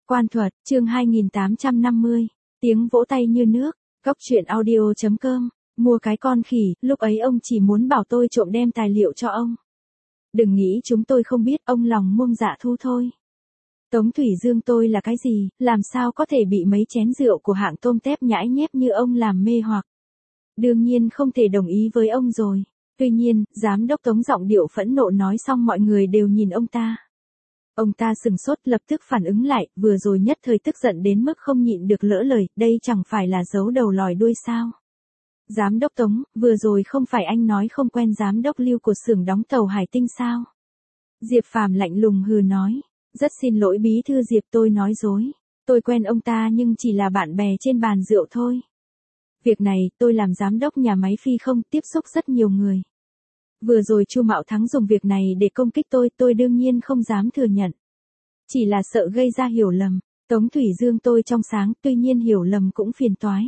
Quan thuật, chương 2850, tiếng vỗ tay như nước, góc truyện audio.com, mua cái con khỉ, lúc ấy ông chỉ muốn bảo tôi trộm đem tài liệu cho ông. Đừng nghĩ chúng tôi không biết, ông lòng muông dạ thu thôi. Tống Thủy Dương tôi là cái gì, làm sao có thể bị mấy chén rượu của hạng tôm tép nhãi nhép như ông làm mê hoặc. Đương nhiên không thể đồng ý với ông rồi. Tuy nhiên, giám đốc Tống giọng điệu phẫn nộ nói xong mọi người đều nhìn ông ta. Ông ta sừng sốt lập tức phản ứng lại, vừa rồi nhất thời tức giận đến mức không nhịn được lỡ lời, đây chẳng phải là giấu đầu lòi đuôi sao. Giám đốc Tống, vừa rồi không phải anh nói không quen giám đốc Lưu của xưởng đóng tàu Hải Tinh sao? Diệp Phàm lạnh lùng hừ nói, rất xin lỗi bí thư Diệp, tôi nói dối. Tôi quen ông ta nhưng chỉ là bạn bè trên bàn rượu thôi. Việc này, tôi làm giám đốc nhà máy phi không tiếp xúc rất nhiều người. Vừa rồi Chu Mạo Thắng dùng việc này để công kích tôi đương nhiên không dám thừa nhận. Chỉ là sợ gây ra hiểu lầm, Tống Thủy Dương tôi trong sáng, tuy nhiên hiểu lầm cũng phiền toái.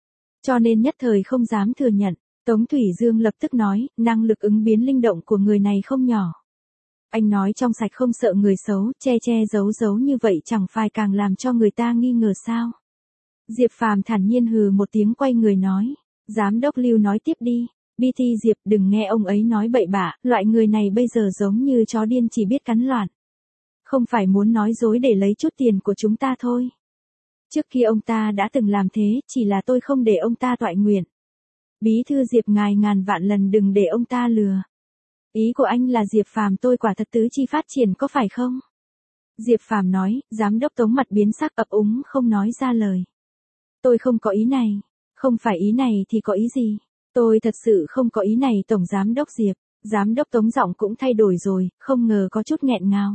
Cho nên nhất thời không dám thừa nhận, Tống Thủy Dương lập tức nói, năng lực ứng biến linh động của người này không nhỏ. Anh nói trong sạch không sợ người xấu, che giấu như vậy chẳng phải càng làm cho người ta nghi ngờ sao. Diệp Phàm thản nhiên hừ một tiếng quay người nói, giám đốc Lưu nói tiếp đi. BT Diệp đừng nghe ông ấy nói bậy bạ, loại người này bây giờ giống như chó điên chỉ biết cắn loạn. Không phải muốn nói dối để lấy chút tiền của chúng ta thôi. Trước kia ông ta đã từng làm thế, chỉ là tôi không để ông ta toại nguyện. Bí thư Diệp ngài ngàn vạn lần đừng để ông ta lừa. Ý của anh là Diệp Phàm tôi quả thật tứ chi phát triển có phải không? Diệp Phàm nói, giám đốc Tống mặt biến sắc ấp úng không nói ra lời. Tôi không có ý này, không phải ý này thì có ý gì? Tôi thật sự không có ý này Tổng Giám đốc Diệp, Giám đốc Tống giọng cũng thay đổi rồi, không ngờ có chút nghẹn ngào.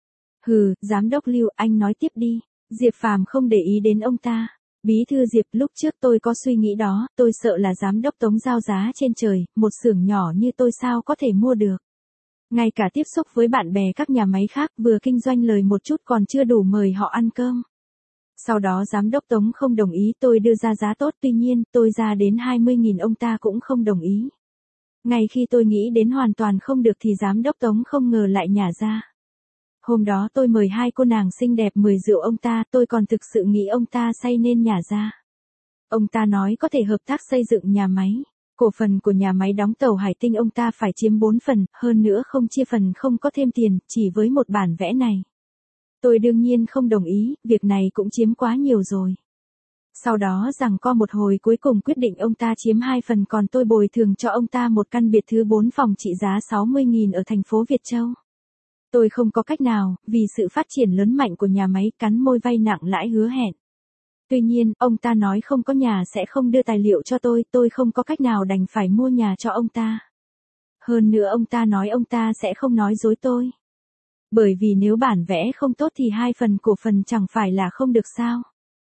Hừ, Giám đốc Lưu anh nói tiếp đi, Diệp Phàm không để ý đến ông ta. Bí thư Diệp lúc trước tôi có suy nghĩ đó, tôi sợ là Giám đốc Tống giao giá trên trời, một xưởng nhỏ như tôi sao có thể mua được. Ngay cả tiếp xúc với bạn bè các nhà máy khác vừa kinh doanh lời một chút còn chưa đủ mời họ ăn cơm. Sau đó giám đốc Tống không đồng ý tôi đưa ra giá tốt tuy nhiên tôi ra đến 20.000 ông ta cũng không đồng ý. Ngay khi tôi nghĩ đến hoàn toàn không được thì giám đốc Tống không ngờ lại nhả ra. Hôm đó tôi mời hai cô nàng xinh đẹp mời rượu ông ta tôi còn thực sự nghĩ ông ta say nên nhả ra. Ông ta nói có thể hợp tác xây dựng nhà máy. Cổ phần của nhà máy đóng tàu Hải Tinh ông ta phải chiếm 4 phần, hơn nữa không chia phần không có thêm tiền, chỉ với một bản vẽ này. Tôi đương nhiên không đồng ý, việc này cũng chiếm quá nhiều rồi. Sau đó giằng co một hồi cuối cùng quyết định ông ta chiếm 2 phần còn tôi bồi thường cho ông ta một căn biệt thự 4 phòng trị giá 60.000 ở thành phố Việt Châu. Tôi không có cách nào, vì sự phát triển lớn mạnh của nhà máy cắn môi vay nặng lãi hứa hẹn. Tuy nhiên, ông ta nói không có nhà sẽ không đưa tài liệu cho tôi không có cách nào đành phải mua nhà cho ông ta. Hơn nữa ông ta nói ông ta sẽ không nói dối tôi. Bởi vì nếu bản vẽ không tốt thì 2 phần cổ phần chẳng phải là không được sao.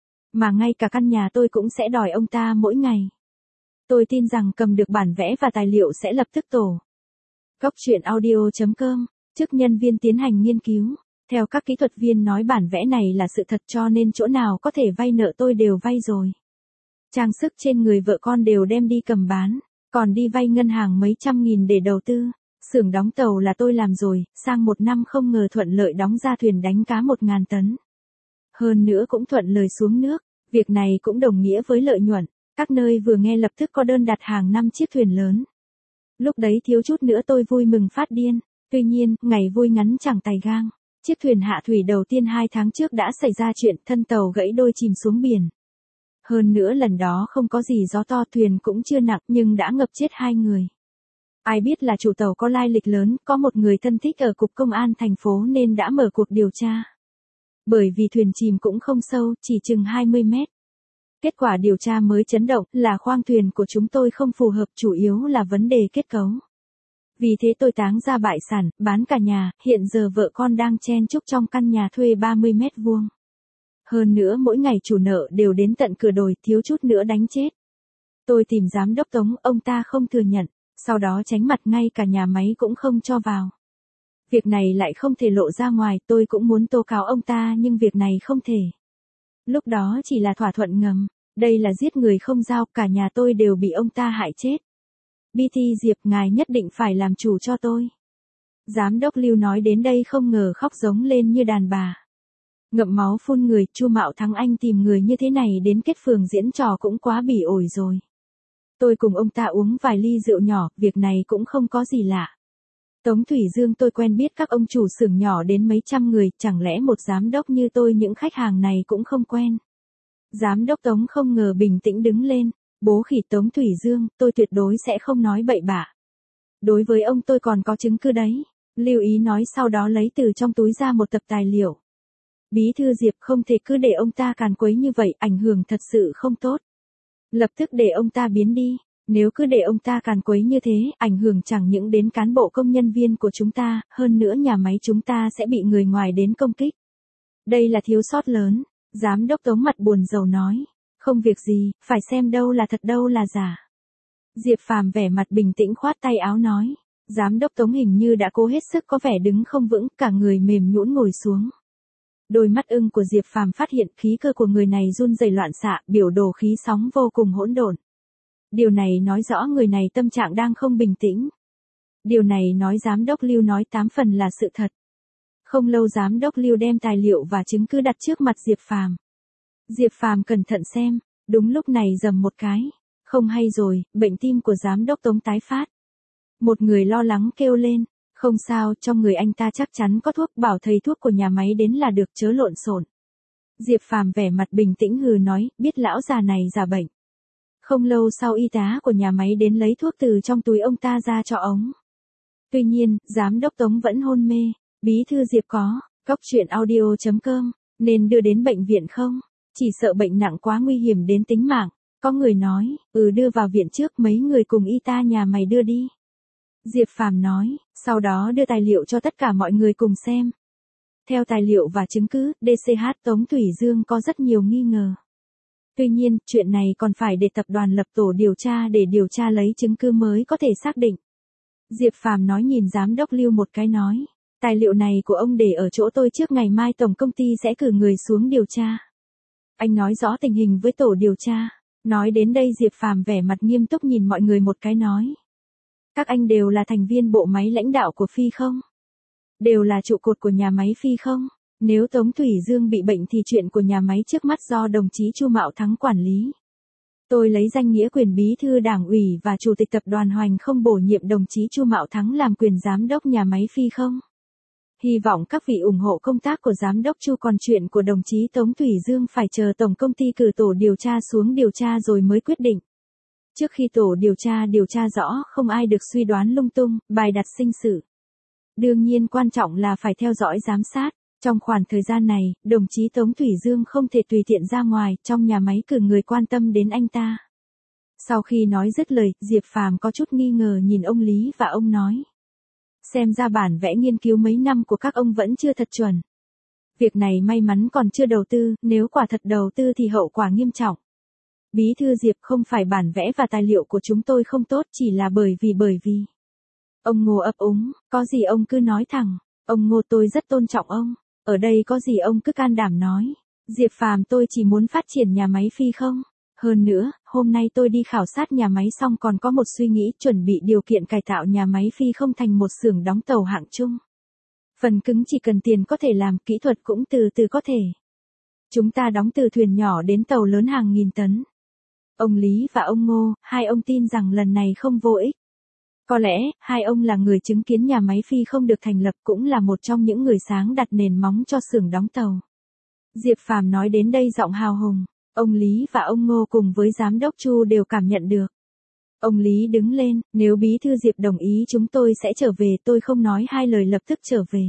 Mà ngay cả căn nhà tôi cũng sẽ đòi ông ta mỗi ngày. Tôi tin rằng cầm được bản vẽ và tài liệu sẽ lập tức tổ. Góc truyện audio.com, chức nhân viên tiến hành nghiên cứu. Theo các kỹ thuật viên nói bản vẽ này là sự thật cho nên chỗ nào có thể vay nợ tôi đều vay rồi. Trang sức trên người vợ con đều đem đi cầm bán, còn đi vay ngân hàng mấy trăm nghìn để đầu tư. Xưởng đóng tàu là tôi làm rồi, sang một năm không ngờ thuận lợi đóng ra thuyền đánh cá 1.000 tấn. Hơn nữa cũng thuận lời xuống nước, việc này cũng đồng nghĩa với lợi nhuận, các nơi vừa nghe lập tức có đơn đặt hàng 5 chiếc thuyền lớn. Lúc đấy thiếu chút nữa tôi vui mừng phát điên, tuy nhiên, ngày vui ngắn chẳng tày gang. Chiếc thuyền hạ thủy đầu tiên 2 tháng trước đã xảy ra chuyện thân tàu gãy đôi chìm xuống biển. Hơn nữa lần đó không có gì gió to thuyền cũng chưa nặng nhưng đã ngập chết 2 người. Ai biết là chủ tàu có lai lịch lớn, có một người thân thích ở cục công an thành phố nên đã mở cuộc điều tra. Bởi vì thuyền chìm cũng không sâu, chỉ chừng 20 mét. Kết quả điều tra mới chấn động là khoang thuyền của chúng tôi không phù hợp chủ yếu là vấn đề kết cấu. Vì thế tôi táng ra bại sản, bán cả nhà, hiện giờ vợ con đang chen chúc trong căn nhà thuê 30 mét vuông. Hơn nữa mỗi ngày chủ nợ đều đến tận cửa đồi thiếu chút nữa đánh chết. Tôi tìm giám đốc Tống, ông ta không thừa nhận. Sau đó tránh mặt ngay cả nhà máy cũng không cho vào. Việc này lại không thể lộ ra ngoài, tôi cũng muốn tố cáo ông ta nhưng việc này không thể. Lúc đó chỉ là thỏa thuận ngầm, đây là giết người không dao, cả nhà tôi đều bị ông ta hại chết. BT Diệp ngài nhất định phải làm chủ cho tôi. Giám đốc Lưu nói đến đây không ngờ khóc giống lên như đàn bà. Ngậm máu phun người, Chu Mạo Thắng anh tìm người như thế này đến kết phường diễn trò cũng quá bỉ ổi rồi. Tôi cùng ông ta uống vài ly rượu nhỏ, việc này cũng không có gì lạ. Tống Thủy Dương tôi quen biết các ông chủ xưởng nhỏ đến mấy trăm người, chẳng lẽ một giám đốc như tôi những khách hàng này cũng không quen. Giám đốc Tống không ngờ bình tĩnh đứng lên, bố khỉ Tống Thủy Dương, tôi tuyệt đối sẽ không nói bậy bạ. Đối với ông tôi còn có chứng cứ đấy. Lưu Ý nói sau đó lấy từ trong túi ra một tập tài liệu. Bí thư Diệp không thể cứ để ông ta càn quấy như vậy, ảnh hưởng thật sự không tốt. Lập tức để ông ta biến đi. Nếu cứ để ông ta càn quấy như thế, ảnh hưởng chẳng những đến cán bộ công nhân viên của chúng ta, hơn nữa nhà máy chúng ta sẽ bị người ngoài đến công kích. Đây là thiếu sót lớn. Giám đốc Tống mặt buồn rầu nói. Không việc gì, phải xem đâu là thật đâu là giả. Diệp Phàm vẻ mặt bình tĩnh khoát tay áo nói. Giám đốc Tống hình như đã cố hết sức có vẻ đứng không vững, cả người mềm nhũn ngồi xuống. Đôi mắt ưng của Diệp Phàm phát hiện khí cơ của người này run rẩy loạn xạ, biểu đồ khí sóng vô cùng hỗn độn. Điều này nói rõ người này tâm trạng đang không bình tĩnh. Điều này nói giám đốc Lưu nói 8 phần là sự thật. Không lâu giám đốc Lưu đem tài liệu và chứng cứ đặt trước mặt Diệp Phàm. Diệp Phàm cẩn thận xem, đúng lúc này rầm một cái. Không hay rồi, bệnh tim của giám đốc Tống tái phát. Một người lo lắng kêu lên, không sao, trong người anh ta chắc chắn có thuốc, bảo thầy thuốc của nhà máy đến là được, chớ lộn xộn. Diệp Phàm vẻ mặt bình tĩnh hừ nói, biết lão già này giả bệnh. Không lâu sau y tá của nhà máy đến lấy thuốc từ trong túi ông ta ra cho ông. Tuy nhiên, giám đốc Tống vẫn hôn mê. Bí thư Diệp có, cóc truyện audio.com, nên đưa đến bệnh viện không? Chỉ sợ bệnh nặng quá nguy hiểm đến tính mạng. Có người nói, đưa vào viện trước, mấy người cùng y tá nhà mày đưa đi. Diệp Phàm nói, sau đó đưa tài liệu cho tất cả mọi người cùng xem. Theo tài liệu và chứng cứ, DCH Tống Thủy Dương có rất nhiều nghi ngờ. Tuy nhiên, chuyện này còn phải để tập đoàn lập tổ điều tra để điều tra lấy chứng cứ mới có thể xác định. Diệp Phàm nói nhìn giám đốc Lưu một cái nói, tài liệu này của ông để ở chỗ tôi trước, ngày mai tổng công ty sẽ cử người xuống điều tra. Anh nói rõ tình hình với tổ điều tra. Nói đến đây Diệp Phàm vẻ mặt nghiêm túc nhìn mọi người một cái nói. Các anh đều là thành viên bộ máy lãnh đạo của Phi không? Đều là trụ cột của nhà máy Phi không? Nếu Tống Thủy Dương bị bệnh thì chuyện của nhà máy trước mắt do đồng chí Chu Mạo Thắng quản lý. Tôi lấy danh nghĩa quyền bí thư đảng ủy và chủ tịch tập đoàn Hoành không bổ nhiệm đồng chí Chu Mạo Thắng làm quyền giám đốc nhà máy Phi không? Hy vọng các vị ủng hộ công tác của giám đốc Chu, còn chuyện của đồng chí Tống Thủy Dương phải chờ tổng công ty cử tổ điều tra xuống điều tra rồi mới quyết định. Trước khi tổ điều tra rõ, không ai được suy đoán lung tung, bài đặt sinh sự. Đương nhiên quan trọng là phải theo dõi giám sát. Trong khoảng thời gian này, đồng chí Tống Thủy Dương không thể tùy tiện ra ngoài, trong nhà máy cử người quan tâm đến anh ta. Sau khi nói dứt lời, Diệp Phàm có chút nghi ngờ nhìn ông Lý và ông nói. Xem ra bản vẽ nghiên cứu mấy năm của các ông vẫn chưa thật chuẩn. Việc này may mắn còn chưa đầu tư, nếu quả thật đầu tư thì hậu quả nghiêm trọng. Bí thư Diệp, không phải bản vẽ và tài liệu của chúng tôi không tốt, chỉ là bởi vì. Ông Ngô ấp úng, có gì ông cứ nói thẳng, ông Ngô tôi rất tôn trọng ông, ở đây có gì ông cứ can đảm nói. Diệp Phàm, tôi chỉ muốn phát triển nhà máy Phi không. Hơn nữa, hôm nay tôi đi khảo sát nhà máy xong còn có một suy nghĩ, chuẩn bị điều kiện cải tạo nhà máy Phi không thành một xưởng đóng tàu hạng trung. Phần cứng chỉ cần tiền có thể làm, kỹ thuật cũng từ từ có thể. Chúng ta đóng từ thuyền nhỏ đến tàu lớn hàng nghìn tấn. Ông Lý và ông Ngô, hai ông tin rằng lần này không vô ích. Có lẽ, hai ông là người chứng kiến nhà máy Phi không được thành lập, cũng là một trong những người sáng đặt nền móng cho xưởng đóng tàu. Diệp Phàm nói đến đây giọng hào hùng. Ông Lý và ông Ngô cùng với giám đốc Chu đều cảm nhận được. Ông Lý đứng lên, nếu bí thư Diệp đồng ý chúng tôi sẽ trở về, tôi không nói hai lời lập tức trở về.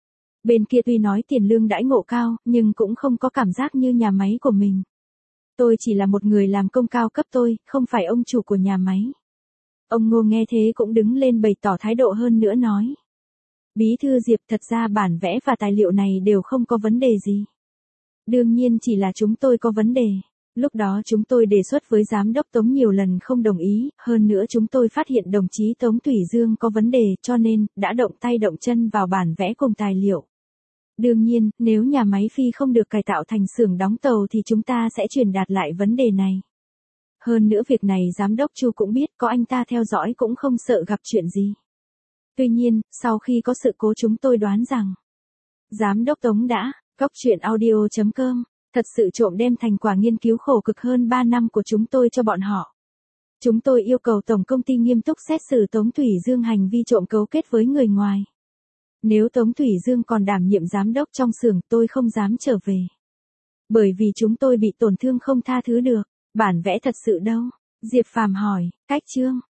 Bên kia tuy nói tiền lương đãi ngộ cao, nhưng cũng không có cảm giác như nhà máy của mình. Tôi chỉ là một người làm công cao cấp tôi, không phải ông chủ của nhà máy. Ông Ngô nghe thế cũng đứng lên bày tỏ thái độ hơn nữa nói. Bí thư Diệp, thật ra bản vẽ và tài liệu này đều không có vấn đề gì. Đương nhiên chỉ là chúng tôi có vấn đề. Lúc đó chúng tôi đề xuất với giám đốc Tống nhiều lần không đồng ý, hơn nữa chúng tôi phát hiện đồng chí Tống Thủy Dương có vấn đề, cho nên, đã động tay động chân vào bản vẽ cùng tài liệu. Đương nhiên, nếu nhà máy Phi không được cải tạo thành xưởng đóng tàu thì chúng ta sẽ truyền đạt lại vấn đề này. Hơn nữa việc này giám đốc Chu cũng biết, có anh ta theo dõi cũng không sợ gặp chuyện gì. Tuy nhiên, sau khi có sự cố chúng tôi đoán rằng, giám đốc Tống đã Cóc truyện audio.com, thật sự trộm đem thành quả nghiên cứu khổ cực hơn 3 năm của chúng tôi cho bọn họ. Chúng tôi yêu cầu tổng công ty nghiêm túc xét xử Tống Thủy Dương hành vi trộm cấu kết với người ngoài. Nếu Tống Thủy Dương còn đảm nhiệm giám đốc trong xưởng, tôi không dám trở về. Bởi vì chúng tôi bị tổn thương không tha thứ được. Bản vẽ thật sự đâu? Diệp Phàm hỏi. Cách chương.